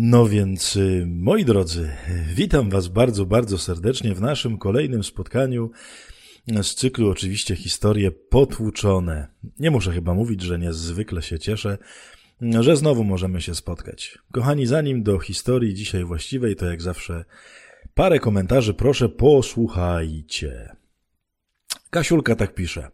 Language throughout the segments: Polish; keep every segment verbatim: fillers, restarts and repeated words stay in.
No więc, moi drodzy, witam was bardzo, bardzo serdecznie w naszym kolejnym spotkaniu z cyklu oczywiście Historie potłuczone. Nie muszę chyba mówić, że niezwykle się cieszę, że znowu możemy się spotkać. Kochani, zanim do historii dzisiaj właściwej, to jak zawsze parę komentarzy, proszę posłuchajcie. Kasiulka tak pisze.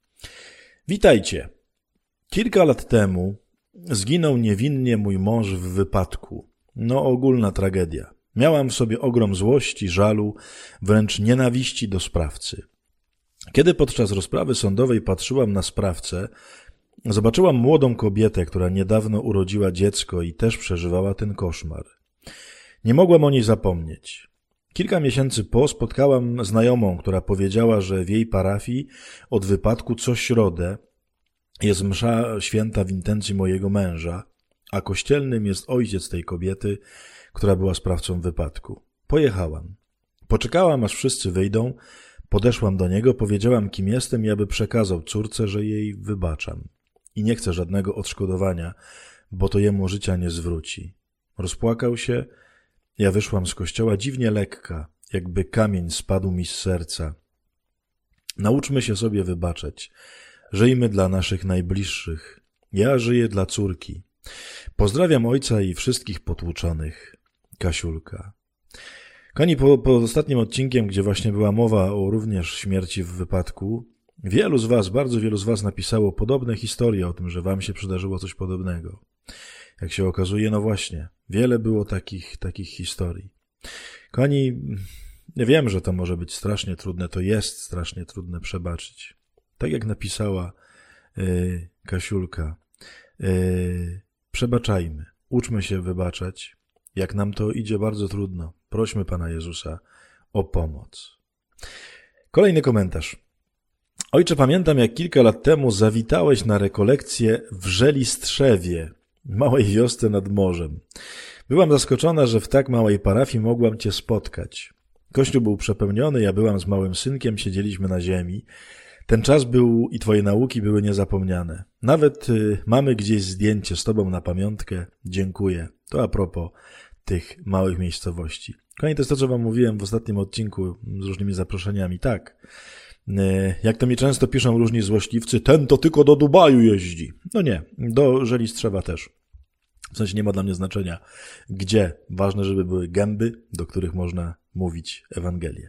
Witajcie. Kilka lat temu zginął niewinnie mój mąż w wypadku. No ogólna tragedia. Miałam w sobie ogrom złości, żalu, wręcz nienawiści do sprawcy. Kiedy podczas rozprawy sądowej patrzyłam na sprawcę, zobaczyłam młodą kobietę, która niedawno urodziła dziecko i też przeżywała ten koszmar. Nie mogłam o niej zapomnieć. Kilka miesięcy po spotkałam znajomą, która powiedziała, że w jej parafii od wypadku co środę jest msza święta w intencji mojego męża, a kościelnym jest ojciec tej kobiety, która była sprawcą wypadku. Pojechałam. Poczekałam, aż wszyscy wyjdą, podeszłam do niego, powiedziałam, kim jestem i aby przekazał córce, że jej wybaczam. I nie chcę żadnego odszkodowania, bo to jemu życia nie zwróci. Rozpłakał się, ja wyszłam z kościoła dziwnie lekka, jakby kamień spadł mi z serca. Nauczmy się sobie wybaczać. Żyjmy dla naszych najbliższych. Ja żyję dla córki. Pozdrawiam ojca i wszystkich potłuczonych. Kasiulka. Kochani, po, po ostatnim odcinkiem, gdzie właśnie była mowa o również śmierci w wypadku, wielu z was, bardzo wielu z was napisało podobne historie o tym, że wam się przydarzyło coś podobnego. Jak się okazuje, no właśnie, wiele było takich, takich historii. Kochani, ja wiem, że to może być strasznie trudne, to jest strasznie trudne przebaczyć. Tak jak napisała yy, Kasiulka, yy, przebaczajmy, uczmy się wybaczać. Jak nam to idzie bardzo trudno, prośmy Pana Jezusa o pomoc. Kolejny komentarz. Ojcze, pamiętam, jak kilka lat temu zawitałeś na rekolekcję w Żelistrzewie, małej wiosce nad morzem. Byłam zaskoczona, że w tak małej parafii mogłam Cię spotkać. Kościół był przepełniony, ja byłam z małym synkiem, siedzieliśmy na ziemi. Ten czas był i Twoje nauki były niezapomniane. Nawet y, mamy gdzieś zdjęcie z Tobą na pamiątkę. Dziękuję. To a propos tych małych miejscowości. Kochani, to jest to, co Wam mówiłem w ostatnim odcinku z różnymi zaproszeniami. Tak, y, jak to mi często piszą różni złośliwcy, ten to tylko do Dubaju jeździ. No nie, do Żelistrzewa też. W sensie nie ma dla mnie znaczenia, gdzie. Ważne, żeby były gęby, do których można mówić Ewangelię.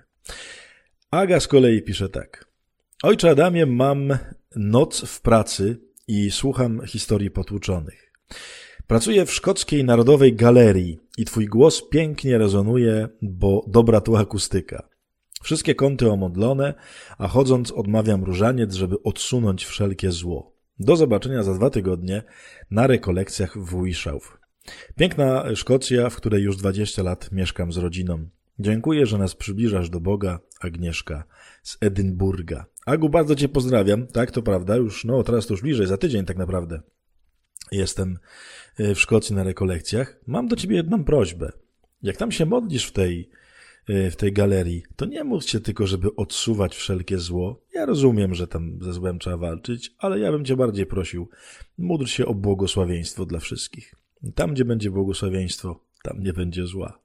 Aga z kolei pisze tak. Ojcze Adamie, mam noc w pracy i słucham historii potłuczonych. Pracuję w Szkockiej Narodowej Galerii i twój głos pięknie rezonuje, bo dobra tu akustyka. Wszystkie kąty omodlone, a chodząc odmawiam różaniec, żeby odsunąć wszelkie zło. Do zobaczenia za dwa tygodnie na rekolekcjach w Wishaw. Piękna Szkocja, w której już dwadzieścia lat mieszkam z rodziną. Dziękuję, że nas przybliżasz do Boga, Agnieszka z Edynburga. Agu, bardzo Cię pozdrawiam. Tak, to prawda, już, no teraz to już bliżej, za tydzień tak naprawdę jestem w Szkocji na rekolekcjach. Mam do Ciebie jedną prośbę. Jak tam się modlisz w tej, w tej galerii, to nie módl się tylko, żeby odsuwać wszelkie zło. Ja rozumiem, że tam ze złem trzeba walczyć, ale ja bym Cię bardziej prosił, módl się o błogosławieństwo dla wszystkich. Tam, gdzie będzie błogosławieństwo, tam nie będzie zła.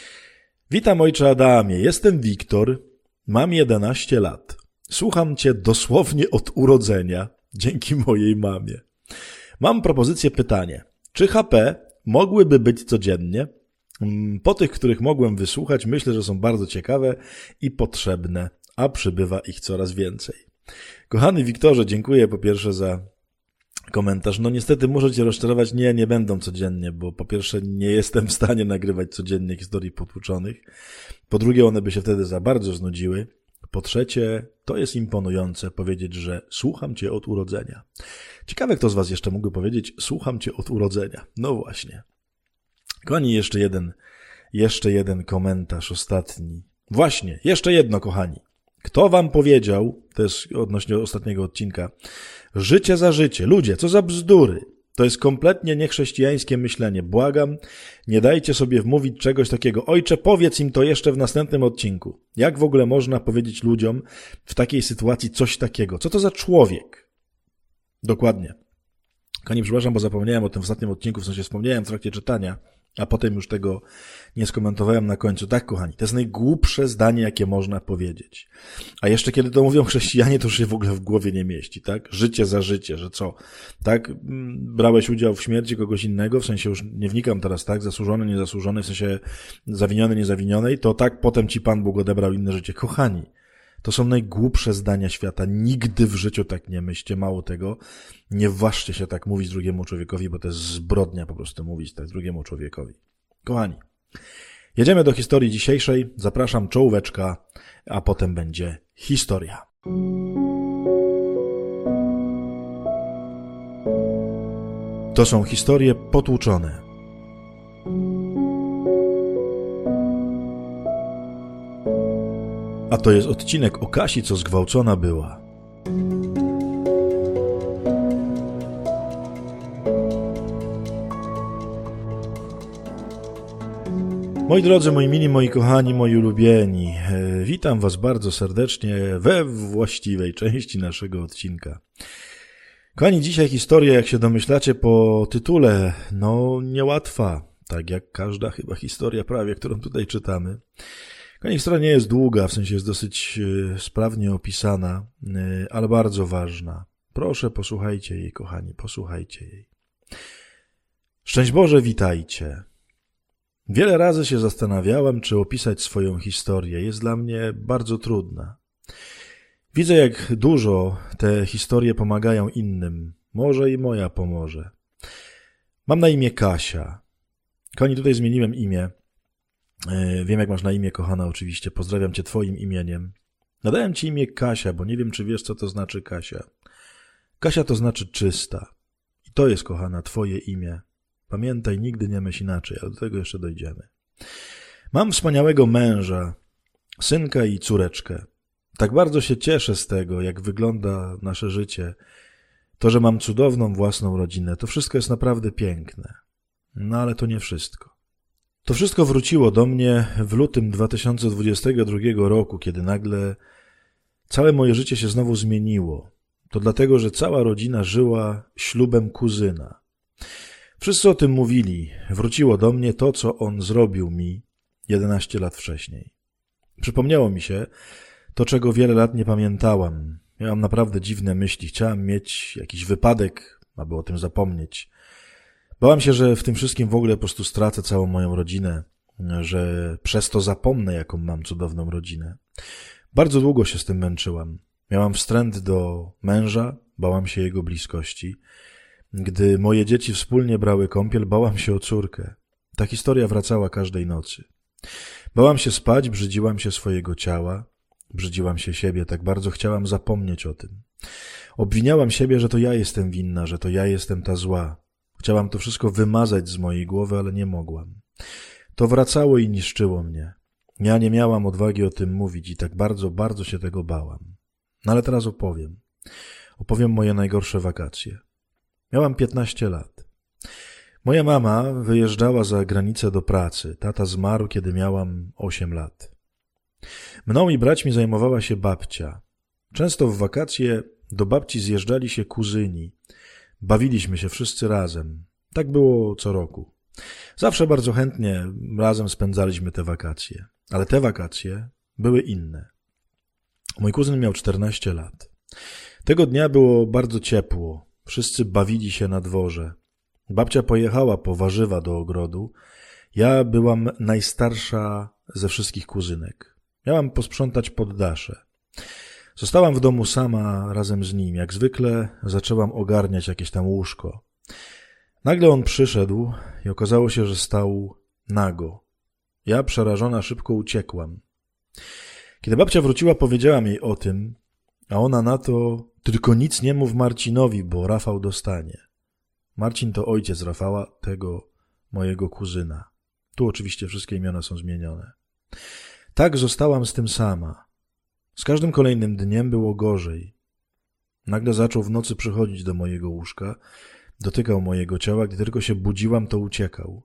Witam, ojcze Adamie, jestem Wiktor, mam jedenaście lat. Słucham Cię dosłownie od urodzenia, dzięki mojej mamie. Mam propozycję pytanie. Czy H P mogłyby być codziennie? Po tych, których mogłem wysłuchać, myślę, że są bardzo ciekawe i potrzebne, a przybywa ich coraz więcej. Kochany Wiktorze, dziękuję po pierwsze za komentarz. No niestety muszę Cię rozczarować, nie, nie będą codziennie, bo po pierwsze nie jestem w stanie nagrywać codziennie historii potłuczonych. Po drugie, one by się wtedy za bardzo znudziły. Po trzecie, to jest imponujące powiedzieć, że słucham Cię od urodzenia. Ciekawe, kto z Was jeszcze mógłby powiedzieć, słucham Cię od urodzenia. No właśnie. Kochani, jeszcze jeden, jeszcze jeden komentarz ostatni. Właśnie, jeszcze jedno, kochani. Kto Wam powiedział, to jest odnośnie ostatniego odcinka, życie za życie. Ludzie, co za bzdury. To jest kompletnie niechrześcijańskie myślenie. Błagam, nie dajcie sobie wmówić czegoś takiego. Ojcze, powiedz im to jeszcze w następnym odcinku. Jak w ogóle można powiedzieć ludziom w takiej sytuacji coś takiego? Co to za człowiek? Dokładnie. Kochani, przepraszam, bo zapomniałem o tym w ostatnim odcinku, w sensie wspomniałem w trakcie czytania, A potem już tego nie skomentowałem na końcu. Tak, kochani, to jest najgłupsze zdanie, jakie można powiedzieć. A jeszcze kiedy to mówią chrześcijanie, to już się w ogóle w głowie nie mieści, tak? Życie za życie, że co? Tak? Brałeś udział w śmierci kogoś innego, w sensie już nie wnikam teraz, tak? Zasłużony, niezasłużony, w sensie zawiniony, niezawiniony, to tak potem ci Pan Bóg odebrał inne życie. Kochani, to są najgłupsze zdania świata. Nigdy w życiu tak nie myślcie. Mało tego, nie ważcie się tak mówić drugiemu człowiekowi, bo to jest zbrodnia po prostu mówić tak drugiemu człowiekowi. Kochani, jedziemy do historii dzisiejszej. Zapraszam, czołóweczka, a potem będzie historia. To są historie potłuczone. A to jest odcinek o Kasi, co zgwałcona była. Moi drodzy, moi mili, moi kochani, moi ulubieni, witam was bardzo serdecznie we właściwej części naszego odcinka. Kochani, dzisiaj historia, jak się domyślacie po tytule, no niełatwa, tak jak każda chyba historia prawie, którą tutaj czytamy. Kochani, historia nie jest długa, w sensie jest dosyć sprawnie opisana, ale bardzo ważna. Proszę, posłuchajcie jej, kochani, posłuchajcie jej. Szczęść Boże, witajcie. Wiele razy się zastanawiałem, czy opisać swoją historię. Jest dla mnie bardzo trudna. Widzę, jak dużo te historie pomagają innym. Może i moja pomoże. Mam na imię Kasia. Kochani, tutaj zmieniłem imię. Wiem, jak masz na imię, kochana, oczywiście. Pozdrawiam cię twoim imieniem. Nadałem ci imię Kasia, bo nie wiem, czy wiesz, co to znaczy Kasia. Kasia to znaczy czysta. I to jest, kochana, twoje imię. Pamiętaj, nigdy nie myśl inaczej, ale do tego jeszcze dojdziemy. Mam wspaniałego męża, synka i córeczkę. Tak bardzo się cieszę z tego, jak wygląda nasze życie. To, że mam cudowną własną rodzinę, to wszystko jest naprawdę piękne. No ale to nie wszystko. To wszystko wróciło do mnie w lutym dwa tysiące dwudziestego drugiego roku, kiedy nagle całe moje życie się znowu zmieniło. To dlatego, że cała rodzina żyła ślubem kuzyna. Wszyscy o tym mówili. Wróciło do mnie to, co on zrobił mi jedenaście lat wcześniej. Przypomniało mi się to, czego wiele lat nie pamiętałam. Miałam naprawdę dziwne myśli. Chciałam mieć jakiś wypadek, aby o tym zapomnieć. Bałam się, że w tym wszystkim w ogóle po prostu stracę całą moją rodzinę, że przez to zapomnę, jaką mam cudowną rodzinę. Bardzo długo się z tym męczyłam. Miałam wstręt do męża, bałam się jego bliskości. Gdy moje dzieci wspólnie brały kąpiel, bałam się o córkę. Ta historia wracała każdej nocy. Bałam się spać, brzydziłam się swojego ciała, brzydziłam się siebie, tak bardzo chciałam zapomnieć o tym. Obwiniałam siebie, że to ja jestem winna, że to ja jestem ta zła. Chciałam to wszystko wymazać z mojej głowy, ale nie mogłam. To wracało i niszczyło mnie. Ja nie miałam odwagi o tym mówić i tak bardzo, bardzo się tego bałam. No ale teraz opowiem. Opowiem moje najgorsze wakacje. Miałam piętnaście lat. Moja mama wyjeżdżała za granicę do pracy. Tata zmarł, kiedy miałam osiem lat. Mną i braćmi zajmowała się babcia. Często w wakacje do babci zjeżdżali się kuzyni. Bawiliśmy się wszyscy razem. Tak było co roku. Zawsze bardzo chętnie razem spędzaliśmy te wakacje. Ale te wakacje były inne. Mój kuzyn miał czternaście lat. Tego dnia było bardzo ciepło. Wszyscy bawili się na dworze. Babcia pojechała po warzywa do ogrodu. Ja byłam najstarsza ze wszystkich kuzynek. Miałam posprzątać poddasze. Zostałam w domu sama razem z nim. Jak zwykle zaczęłam ogarniać jakieś tam łóżko. Nagle on przyszedł i okazało się, że stał nago. Ja, przerażona, szybko uciekłam. Kiedy babcia wróciła, powiedziałam jej o tym, a ona na to: tylko nic nie mów Marcinowi, bo Rafał dostanie. Marcin to ojciec Rafała, tego mojego kuzyna. Tu oczywiście wszystkie imiona są zmienione. Tak zostałam z tym sama. Z każdym kolejnym dniem było gorzej. Nagle zaczął w nocy przychodzić do mojego łóżka, dotykał mojego ciała, gdy tylko się budziłam, to uciekał.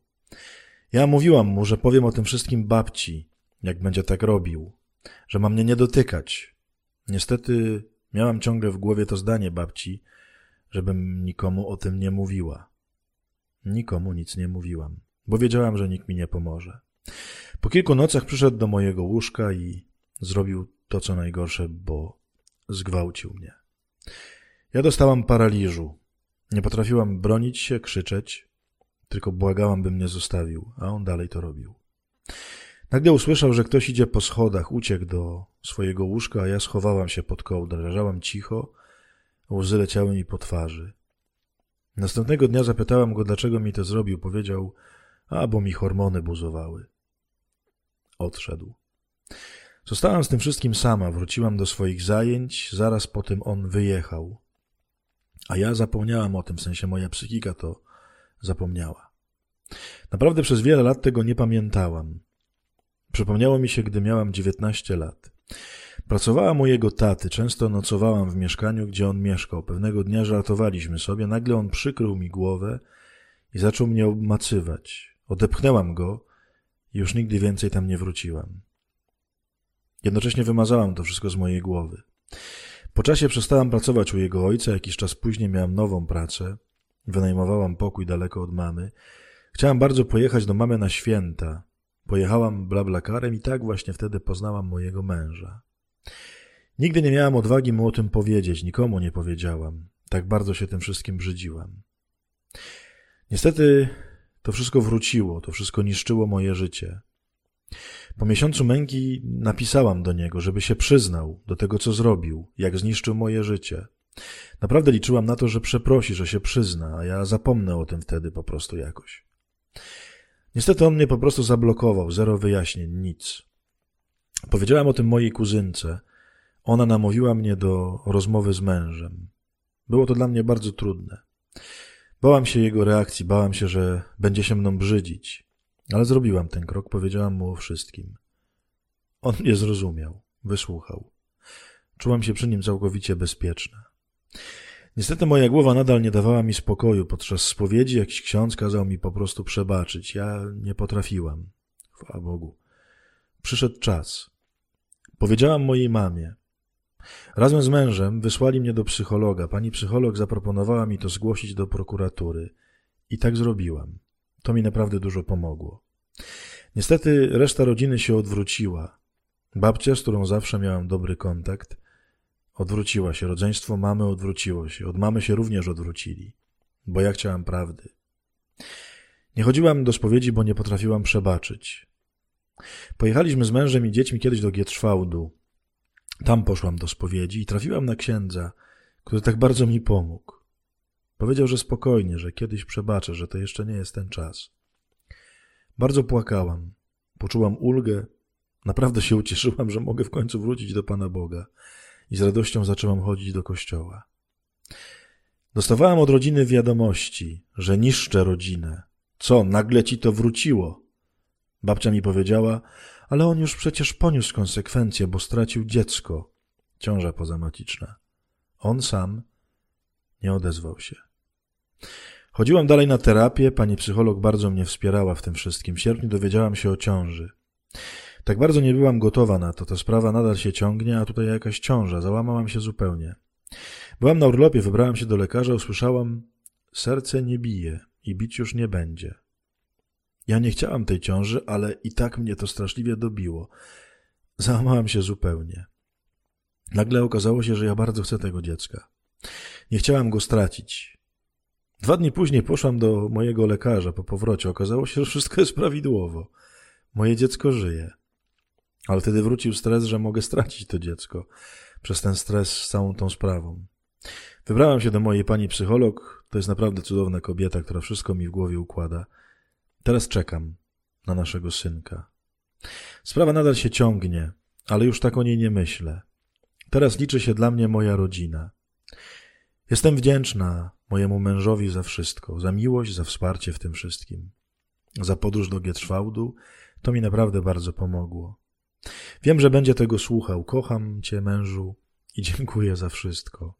Ja mówiłam mu, że powiem o tym wszystkim babci, jak będzie tak robił, że ma mnie nie dotykać. Niestety miałam ciągle w głowie to zdanie babci, żebym nikomu o tym nie mówiła. Nikomu nic nie mówiłam. bo wiedziałam, że nikt mi nie pomoże. Po kilku nocach przyszedł do mojego łóżka i zrobił to, co najgorsze, bo zgwałcił mnie. Ja dostałam paraliżu. Nie potrafiłam bronić się, krzyczeć, tylko błagałam, by mnie zostawił, a on dalej to robił. Nagle usłyszał, że ktoś idzie po schodach, uciekł do swojego łóżka, a ja schowałam się pod kołdrę. Leżałam cicho, a łzy leciały mi po twarzy. Następnego dnia zapytałam go, dlaczego mi to zrobił. Powiedział, a bo mi hormony buzowały. Odszedł. Zostałam z tym wszystkim sama, wróciłam do swoich zajęć, zaraz po tym on wyjechał. A ja zapomniałam o tym, w sensie moja psychika to zapomniała. Naprawdę przez wiele lat tego nie pamiętałam. Przypomniało mi się, gdy miałam dziewiętnaście lat. Pracowałam u jego taty, często nocowałam w mieszkaniu, gdzie on mieszkał. Pewnego dnia żartowaliśmy sobie, nagle on przykrył mi głowę i zaczął mnie obmacywać. Odepchnęłam go i już nigdy więcej tam nie wróciłam. Jednocześnie wymazałam to wszystko z mojej głowy. Po czasie przestałam pracować u jego ojca, jakiś czas później miałam nową pracę. Wynajmowałam pokój daleko od mamy. Chciałam bardzo pojechać do mamy na święta. Pojechałam blablakarem i tak właśnie wtedy poznałam mojego męża. Nigdy nie miałam odwagi mu o tym powiedzieć, nikomu nie powiedziałam. Tak bardzo się tym wszystkim brzydziłam. Niestety to wszystko wróciło, to wszystko niszczyło moje życie. Po miesiącu męki napisałam do niego, żeby się przyznał do tego, co zrobił, jak zniszczył moje życie. Naprawdę liczyłam na to, że przeprosi, że się przyzna, a ja zapomnę o tym wtedy po prostu jakoś. Niestety on mnie po prostu zablokował, zero wyjaśnień, nic. Powiedziałam o tym mojej kuzynce. Ona namówiła mnie do rozmowy z mężem. Było to dla mnie bardzo trudne. Bałam się jego reakcji, bałam się, że będzie się mną brzydzić. Ale zrobiłam ten krok, powiedziałam mu o wszystkim. On mnie zrozumiał, wysłuchał. Czułam się przy nim całkowicie bezpieczna. Niestety moja głowa nadal nie dawała mi spokoju. Podczas spowiedzi jakiś ksiądz kazał mi po prostu przebaczyć. Ja nie potrafiłam. Chwała Bogu. Przyszedł czas. Powiedziałam mojej mamie. Razem z mężem wysłali mnie do psychologa. Pani psycholog zaproponowała mi to zgłosić do prokuratury. I tak zrobiłam. To mi naprawdę dużo pomogło. Niestety reszta rodziny się odwróciła. Babcia, z którą zawsze miałam dobry kontakt, odwróciła się. Rodzeństwo mamy odwróciło się. Od mamy się również odwrócili. Bo ja chciałam prawdy. Nie chodziłam do spowiedzi, bo nie potrafiłam przebaczyć. Pojechaliśmy z mężem i dziećmi kiedyś do Gietrzwałdu. Tam poszłam do spowiedzi i trafiłam na księdza, który tak bardzo mi pomógł. Powiedział, że spokojnie, że kiedyś przebaczę, że to jeszcze nie jest ten czas. Bardzo płakałam. Poczułam ulgę. Naprawdę się ucieszyłam, że mogę w końcu wrócić do Pana Boga. I z radością zaczęłam chodzić do kościoła. Dostawałam od rodziny wiadomości, że niszczę rodzinę. Co, nagle ci to wróciło? Babcia mi powiedziała, ale on już przecież poniósł konsekwencje, bo stracił dziecko. Ciąża pozamaciczna. On sam nie odezwał się. Chodziłam dalej na terapię, pani psycholog bardzo mnie wspierała w tym wszystkim. W sierpniu dowiedziałam się o ciąży. Tak bardzo nie byłam gotowa na to, ta sprawa nadal się ciągnie, a tutaj jakaś ciąża, załamałam się zupełnie. Byłam na urlopie, wybrałam się do lekarza, usłyszałam, serce nie bije i bić już nie będzie. Ja nie chciałam tej ciąży, ale i tak mnie to straszliwie dobiło. Załamałam się zupełnie. Nagle okazało się, że ja bardzo chcę tego dziecka. Nie chciałam go stracić. Dwa dni później poszłam do mojego lekarza po powrocie. Okazało się, że wszystko jest prawidłowo. Moje dziecko żyje. Ale wtedy wrócił stres, że mogę stracić to dziecko. Przez ten stres z całą tą sprawą. Wybrałam się do mojej pani psycholog. To jest naprawdę cudowna kobieta, która wszystko mi w głowie układa. Teraz czekam na naszego synka. Sprawa nadal się ciągnie, ale już tak o niej nie myślę. Teraz liczy się dla mnie moja rodzina. Jestem wdzięczna mojemu mężowi za wszystko, za miłość, za wsparcie w tym wszystkim. Za podróż do Gietrzwałdu, to mi naprawdę bardzo pomogło. Wiem, że będzie tego słuchał. Kocham cię, mężu, i dziękuję za wszystko.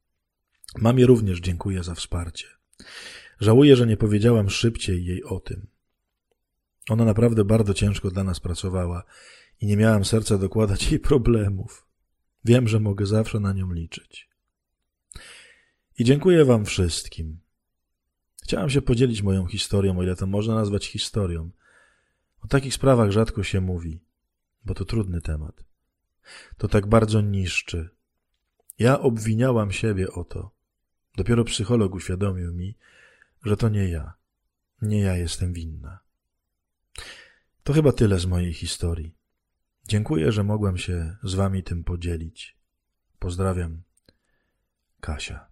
Mamie również dziękuję za wsparcie. Żałuję, że nie powiedziałam szybciej jej o tym. Ona naprawdę bardzo ciężko dla nas pracowała i nie miałam serca dokładać jej problemów. Wiem, że mogę zawsze na nią liczyć. I dziękuję wam wszystkim. Chciałem się podzielić moją historią, o ile to można nazwać historią. O takich sprawach rzadko się mówi, bo to trudny temat. To tak bardzo niszczy. Ja obwiniałam siebie o to. Dopiero psycholog uświadomił mi, że to nie ja. Nie ja jestem winna. To chyba tyle z mojej historii. Dziękuję, że mogłem się z wami tym podzielić. Pozdrawiam. Kasia.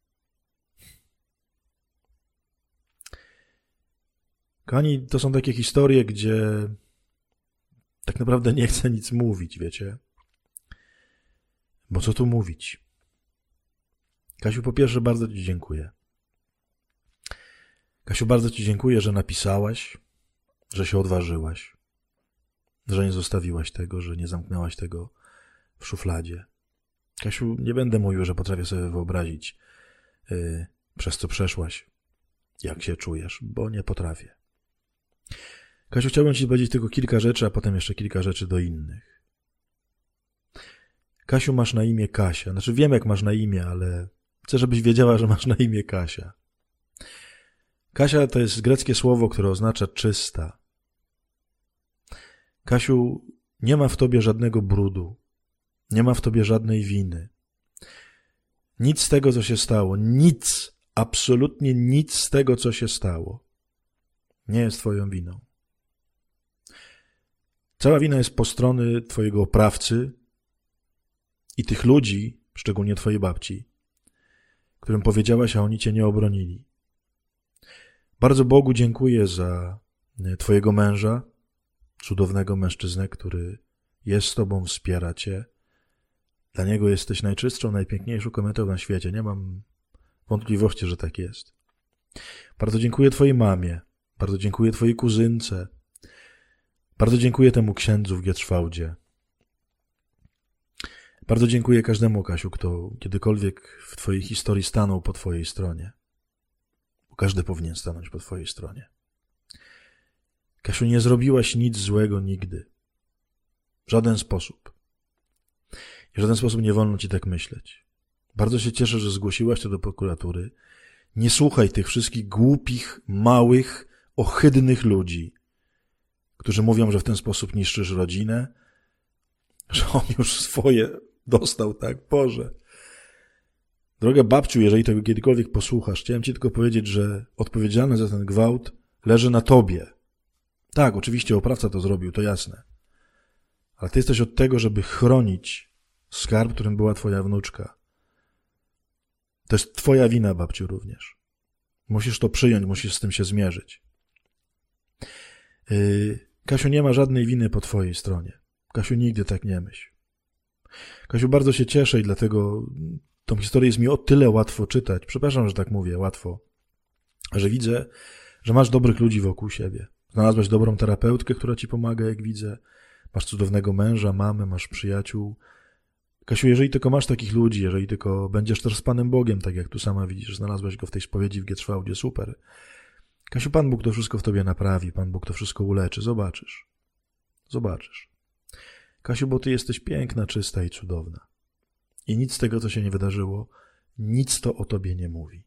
Kochani, to są takie historie, gdzie tak naprawdę nie chcę nic mówić, wiecie? Bo co tu mówić? Kasiu, po pierwsze bardzo ci dziękuję. Kasiu, bardzo ci dziękuję, że napisałaś, że się odważyłaś, że nie zostawiłaś tego, że nie zamknęłaś tego w szufladzie. Kasiu, nie będę mówił, że potrafię sobie wyobrazić, yy, przez co przeszłaś, jak się czujesz, bo nie potrafię. Kasiu, chciałbym ci powiedzieć tylko kilka rzeczy, a potem jeszcze kilka rzeczy do innych. Kasiu, masz na imię Kasia. Znaczy wiem, jak masz na imię, ale chcę, żebyś wiedziała, że masz na imię Kasia. Kasia to jest greckie słowo, które oznacza czysta. Kasiu, nie ma w tobie żadnego brudu. Nie ma w tobie żadnej winy. Nic z tego, co się stało, nic, absolutnie nic z tego, co się stało, nie jest twoją winą. Cała wina jest po strony twojego oprawcy i tych ludzi, szczególnie twojej babci, którym powiedziałaś, a oni cię nie obronili. Bardzo Bogu dziękuję za twojego męża, cudownego mężczyznę, który jest z tobą, wspiera cię. Dla niego jesteś najczystszą, najpiękniejszą kobietą na świecie. Nie mam wątpliwości, że tak jest. Bardzo dziękuję twojej mamie. Bardzo dziękuję twojej kuzynce. Bardzo dziękuję temu księdzu w Gietrzwałdzie. Bardzo dziękuję każdemu, Kasiu, kto kiedykolwiek w twojej historii stanął po twojej stronie. Bo każdy powinien stanąć po twojej stronie. Kasiu, nie zrobiłaś nic złego nigdy. W żaden sposób. I w żaden sposób nie wolno ci tak myśleć. Bardzo się cieszę, że zgłosiłaś to do prokuratury. Nie słuchaj tych wszystkich głupich, małych, ohydnych ludzi, którzy mówią, że w ten sposób niszczysz rodzinę, że on już swoje dostał, tak? Boże. Droga babciu, jeżeli tego kiedykolwiek posłuchasz, chciałem ci tylko powiedzieć, że odpowiedzialność za ten gwałt leży na tobie. Tak, oczywiście oprawca to zrobił, to jasne. Ale ty jesteś od tego, żeby chronić skarb, którym była twoja wnuczka. To jest twoja wina, babciu, również. Musisz to przyjąć, musisz z tym się zmierzyć. Yy, Kasiu, nie ma żadnej winy po twojej stronie. Kasiu, nigdy tak nie myśl. Kasiu, bardzo się cieszę i dlatego tą historię jest mi o tyle łatwo czytać. Przepraszam, że tak mówię, łatwo. Że widzę, że masz dobrych ludzi wokół siebie. Znalazłaś dobrą terapeutkę, która ci pomaga, jak widzę. Masz cudownego męża, mamę, masz przyjaciół. Kasiu, jeżeli tylko masz takich ludzi, jeżeli tylko będziesz też z Panem Bogiem, tak jak tu sama widzisz, znalazłaś go w tej spowiedzi w Gietrzwałdzie, super. Kasiu, Pan Bóg to wszystko w tobie naprawi, Pan Bóg to wszystko uleczy, zobaczysz. Zobaczysz. Kasiu, bo ty jesteś piękna, czysta i cudowna. I nic z tego, co się nie wydarzyło, nic to o tobie nie mówi.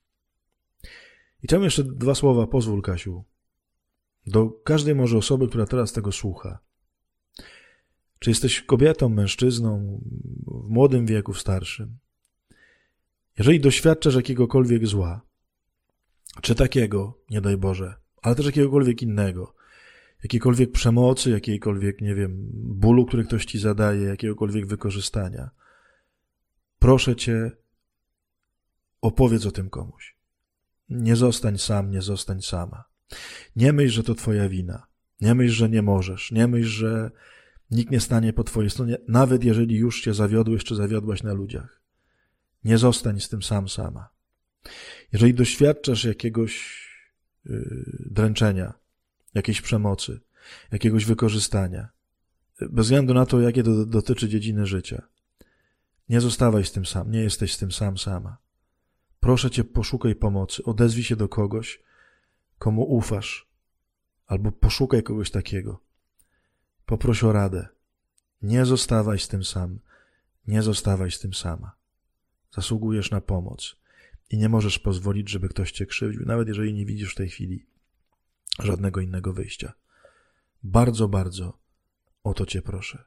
I chciałem jeszcze dwa słowa, pozwól, Kasiu, do każdej może osoby, która teraz tego słucha. Czy jesteś kobietą, mężczyzną, w młodym wieku, w starszym? Jeżeli doświadczasz jakiegokolwiek zła, czy takiego, nie daj Boże, ale też jakiegokolwiek innego, jakiejkolwiek przemocy, jakiejkolwiek, nie wiem, bólu, który ktoś ci zadaje, jakiegokolwiek wykorzystania, proszę cię, opowiedz o tym komuś. Nie zostań sam, nie zostań sama. Nie myśl, że to twoja wina. Nie myśl, że nie możesz. Nie myśl, że nikt nie stanie po twojej stronie, nawet jeżeli już cię zawiodłeś czy zawiodłaś na ludziach. Nie zostań z tym sam, sama. Jeżeli doświadczasz jakiegoś yy, dręczenia, jakiejś przemocy, jakiegoś wykorzystania, bez względu na to, jakie to dotyczy dziedziny życia, nie zostawaj z tym sam, nie jesteś z tym sam, sama. Proszę cię, poszukaj pomocy, odezwij się do kogoś, komu ufasz, albo poszukaj kogoś takiego. Poproś o radę. Nie zostawaj z tym sam. Nie zostawaj z tym sama. Zasługujesz na pomoc. i nie możesz pozwolić, żeby ktoś cię krzywdził, nawet jeżeli nie widzisz w tej chwili żadnego innego wyjścia. Bardzo, bardzo o to cię proszę.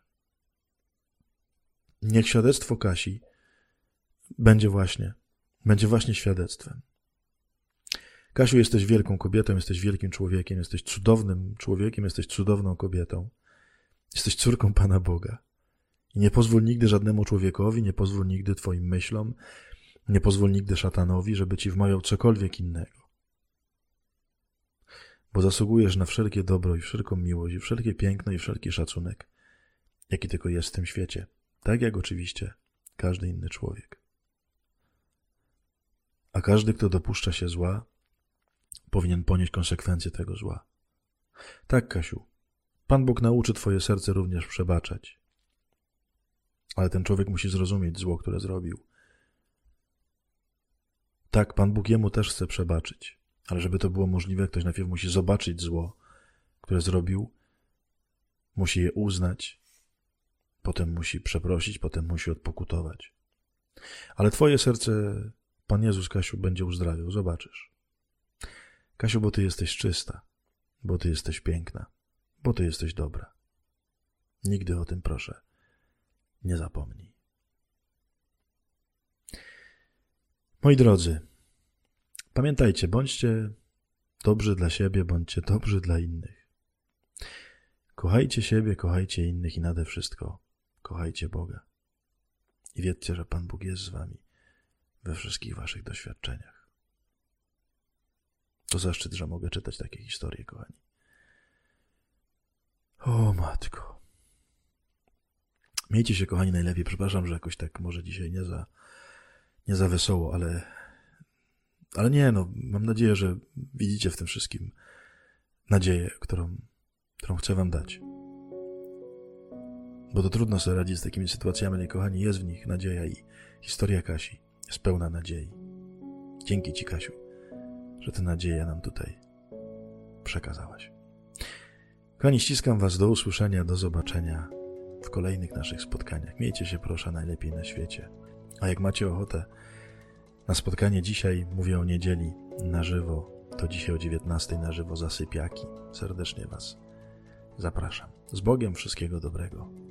Niech świadectwo Kasi będzie właśnie, będzie właśnie świadectwem. Kasiu, jesteś wielką kobietą, jesteś wielkim człowiekiem, jesteś cudownym człowiekiem, jesteś cudowną kobietą. Jesteś córką Pana Boga. I nie pozwól nigdy żadnemu człowiekowi, nie pozwól nigdy twoim myślom, nie pozwól nigdy szatanowi, żeby ci wmawiał cokolwiek innego. Bo zasługujesz na wszelkie dobro i wszelką miłość, i wszelkie piękno i wszelki szacunek, jaki tylko jest w tym świecie. Tak jak oczywiście każdy inny człowiek. A każdy, kto dopuszcza się zła, powinien ponieść konsekwencje tego zła. Tak, Kasiu, Pan Bóg nauczy twoje serce również przebaczać. Ale ten człowiek musi zrozumieć zło, które zrobił. Tak, Pan Bóg jemu też chce przebaczyć. Ale żeby to było możliwe, ktoś najpierw musi zobaczyć zło, które zrobił, musi je uznać, potem musi przeprosić, potem musi odpokutować. Ale twoje serce Pan Jezus, Kasiu, będzie uzdrawiał, zobaczysz. Kasiu, bo ty jesteś czysta, bo ty jesteś piękna, bo ty jesteś dobra. Nigdy o tym, proszę, nie zapomnij. Moi drodzy, pamiętajcie, bądźcie dobrzy dla siebie, bądźcie dobrzy dla innych. Kochajcie siebie, kochajcie innych i nade wszystko kochajcie Boga. I wiedzcie, że Pan Bóg jest z wami we wszystkich waszych doświadczeniach. To zaszczyt, że mogę czytać takie historie, kochani. O matko. Miejcie się, kochani, najlepiej. Przepraszam, że jakoś tak może dzisiaj nie za, nie za wesoło, ale, ale nie, no, mam nadzieję, że widzicie w tym wszystkim nadzieję, którą, którą chcę wam dać. Bo to trudno sobie radzić z takimi sytuacjami, ale kochani, jest w nich nadzieja i historia Kasi jest pełna nadziei. Dzięki ci, Kasiu, że tę nadzieję nam tutaj przekazałaś. Kochani, ściskam was, do usłyszenia, do zobaczenia w kolejnych naszych spotkaniach. Miejcie się, proszę, najlepiej na świecie. A jak macie ochotę na spotkanie dzisiaj, mówię o niedzieli na żywo, to dzisiaj o dziewiętnastej na żywo Zasypiaki. Serdecznie was zapraszam. Z Bogiem, wszystkiego dobrego.